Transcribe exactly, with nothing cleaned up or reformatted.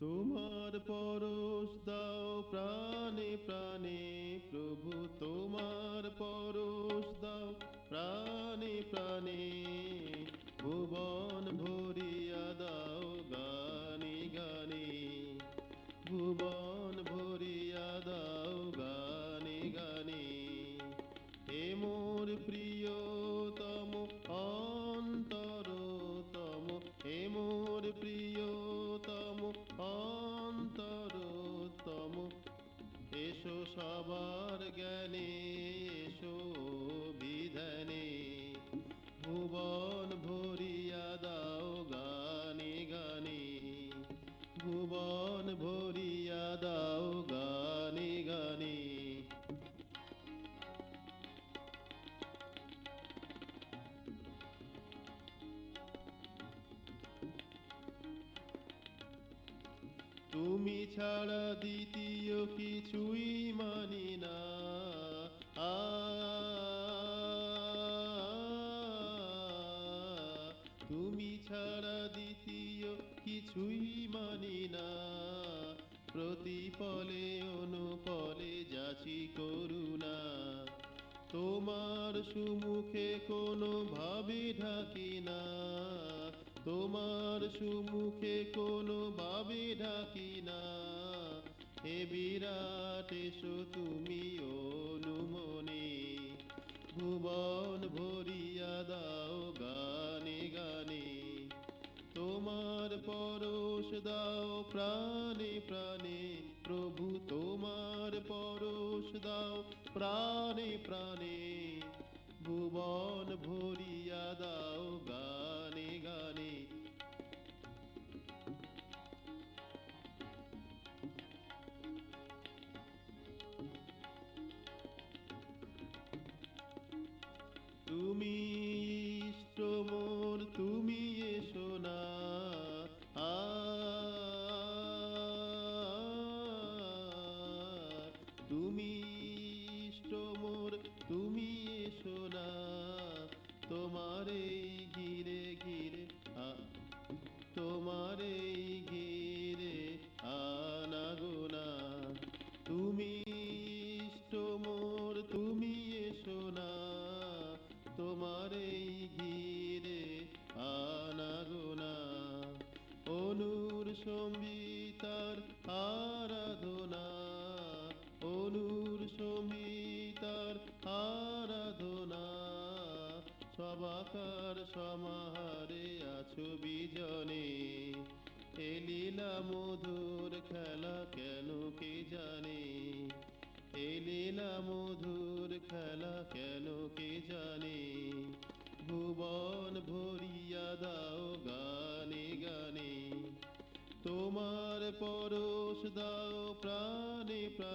তোমার পরশ দাও প্রাণে প্রাণে প্রভু, তোমার পরশ দাও প্রাণে প্রাণে। ভুবন ভরিয়া দাও গানে গানে, ভুবন ভরিয়া দাও গানে গানে। হে মোর প্রিয়তম অন্তরতম, হে মোর প্রিয়তম অন্তরতম। এসো সবার জ্ঞানে, এসো বিধানে। ভুবন ভরিয়া দাও গানে গানে, ভুবন ভরিয়া দাও গানে গানে। তুমি ছাড়া দ্বিতীয় কিছুই মানি না। আ তুমি ছাড়া দ্বিতীয় কিছুই মানি না। প্রতিপলে অনুপলে যাচি করুণা, তোমার সুমুখে কোনো ভাবে ঢাকি না। তোমার সুমুখে কোনো ভাবে ঢাকি না। হে বিরাট এসো তুমি অনুমনে, ভুবন ভরিয়া দাও গানে গানে। তোমার পরশ দাও প্রাণে প্রাণে প্রভু, তোমার পরশ দাও প্রাণে প্রাণে। ভুবন ভরিয়া দাও গানে গানে। তুমি ইষ্ট মোর, তুমি এসো না। আ তুমি ইষ্ট মোর, তুমি এসো না। তোমার এই ঘিরে ঘিরে আ তোমার এই ঘিরে আনাগোনা। তুমি ইষ্ট মোর, তুমি এসো না। তোমার এই ঘিরে আনাগোনা। অনুর সম্বিতার আরাধনা, অনুর সম্বিতার আরাধনা। সবাকার সমাহারে আছো বিজনে, এ লীলা মধুর খেলা কেন কে জানে। এ লীলা মধুর খেলা কেন কে জানে। ভুবন ভরিয়া দাও গানে গানে, তোমার পরশ দাও প্রাণে প্রাণে।